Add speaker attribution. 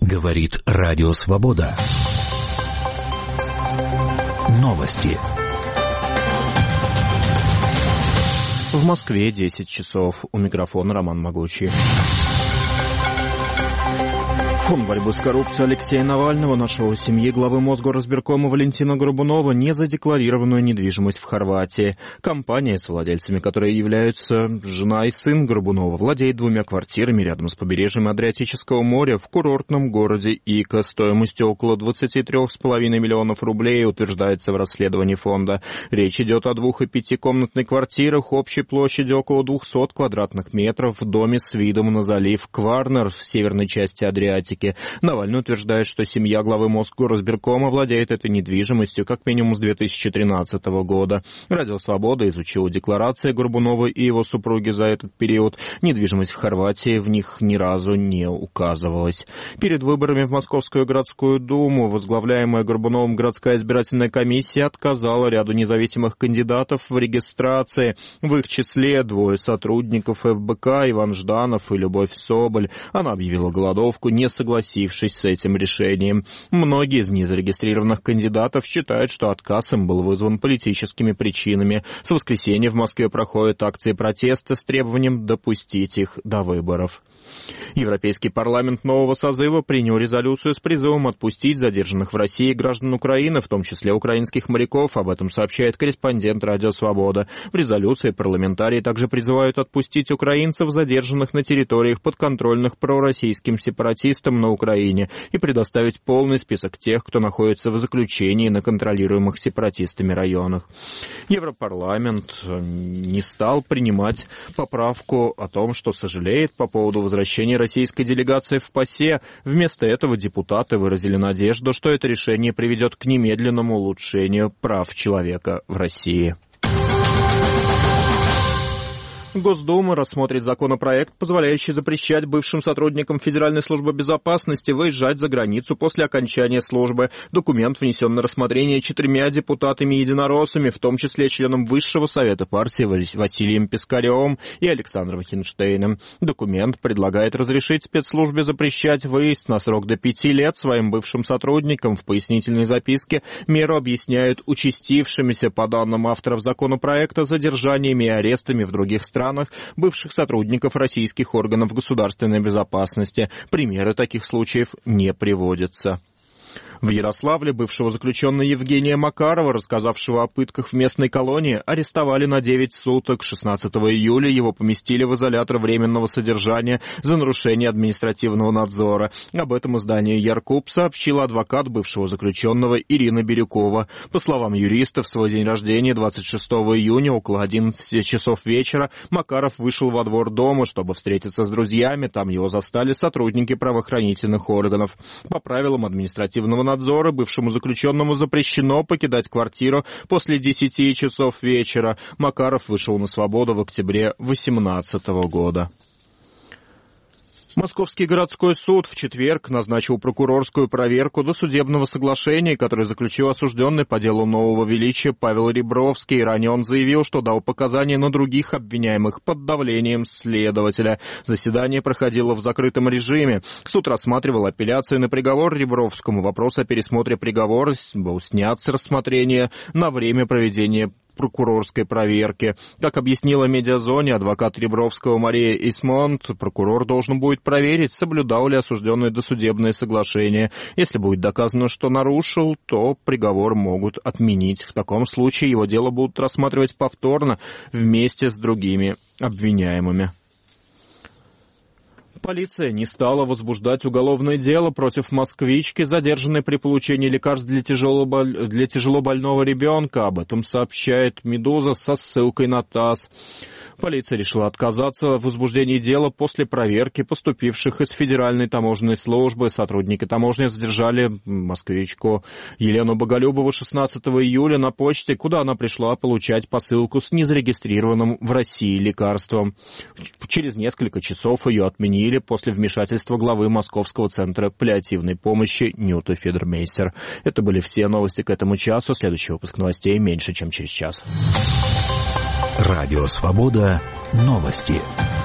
Speaker 1: Говорит Радио Свобода. Новости.
Speaker 2: В Москве 10 часов. У микрофона Роман Могучий. Фонд борьбы с коррупцией Алексея Навального нашел у семьи главы Мосгорразбиркома Валентина Горбунова незадекларированную недвижимость в Хорватии. Компания, с владельцами которой являются жена и сын Горбунова, владеет 2 квартирами рядом с побережьем Адриатического моря в курортном городе Ика стоимостью около 23,5 миллионов рублей, утверждается в расследовании фонда. Речь идет о 2- и 5-комнатной квартирах общей площадью около 200 квадратных метров в доме с видом на залив Кварнер в северной части Адриатики. Навальный утверждает, что семья главы Мосгорразбиркома владеет этой недвижимостью как минимум с 2013 года. Радио «Свобода» изучило декларации Горбунова и его супруги за этот период. Недвижимость в Хорватии в них ни разу не указывалась. Перед выборами в Московскую городскую думу возглавляемая Горбуновым городская избирательная комиссия отказала ряду независимых кандидатов в регистрации. В их числе 2 сотрудников ФБК, Иван Жданов и Любовь Соболь. Она объявила голодовку, не согласившись с этим решением. Многие из незарегистрированных кандидатов считают, что отказ им был вызван политическими причинами. С воскресенья в Москве проходят акции протеста с требованием допустить их до выборов. Европейский парламент нового созыва принял резолюцию с призывом отпустить задержанных в России граждан Украины, в том числе украинских моряков. Об этом сообщает корреспондент Радио Свобода. В резолюции парламентарии также призывают отпустить украинцев, задержанных на территориях, подконтрольных пророссийским сепаратистам на Украине, и предоставить полный список тех, кто находится в заключении на контролируемых сепаратистами районах. Европарламент не стал принимать поправку о том, что сожалеет по поводу возвращения российской делегации в ПАСЕ. Вместо этого депутаты выразили надежду, что это решение приведет к немедленному улучшению прав человека в России. Госдума рассмотрит законопроект, позволяющий запрещать бывшим сотрудникам Федеральной службы безопасности выезжать за границу после окончания службы. Документ внесен на рассмотрение 4 депутатами-единороссами, в том числе членом Высшего совета партии Василием Пискаревым и Александром Хинштейном. Документ предлагает разрешить спецслужбе запрещать выезд на срок до 5 лет своим бывшим сотрудникам. В пояснительной записке меру объясняют участившимися, по данным авторов законопроекта, задержаниями и арестами в других странах бывших сотрудников российских органов государственной безопасности. Примеры таких случаев не приводятся. В Ярославле бывшего заключенного Евгения Макарова, рассказавшего о пытках в местной колонии, арестовали на 9 суток. 16 июля его поместили в изолятор временного содержания за нарушение административного надзора. Об этом изданию «Яркуб» сообщила адвокат бывшего заключенного Ирина Бирюкова. По словам юриста, в свой день рождения, 26 июня, около 11 часов вечера, Макаров вышел во двор дома, чтобы встретиться с друзьями. Там его застали сотрудники правоохранительных органов. По правилам административного надзора бывшему заключенному запрещено покидать квартиру после 10 часов вечера. Макаров вышел на свободу в октябре 2018 года. Московский городской суд в четверг назначил прокурорскую проверку досудебного соглашения, которое заключил осужденный по делу Нового Величия Павел Ребровский. Ранее он заявил, что дал показания на других обвиняемых под давлением следователя. Заседание проходило в закрытом режиме. Суд рассматривал апелляции на приговор Ребровскому. Вопрос о пересмотре приговора был снят с рассмотрения на время проведения прокурорской проверки. Как объяснила «Медиазоне» адвокат Ребровского Мария Исмонт, прокурор должен будет проверить, соблюдал ли осужденный досудебное соглашение. Если будет доказано, что нарушил, то приговор могут отменить. В таком случае его дело будут рассматривать повторно вместе с другими обвиняемыми. Полиция не стала возбуждать уголовное дело против москвички, задержанной при получении лекарств для тяжелобольного ребенка. Об этом сообщает «Медуза» со ссылкой на ТАСС. Полиция решила отказаться в возбуждении дела после проверки поступивших из Федеральной таможенной службы. Сотрудники таможни задержали москвичку Елену Боголюбову 16 июля на почте, куда она пришла получать посылку с незарегистрированным в России лекарством. Через несколько часов ее отменили после вмешательства главы Московского центра паллиативной помощи Нюты Федермейстер. Это были все новости к этому часу. Следующий выпуск новостей меньше, чем через час.
Speaker 1: Радио «Свобода». Новости.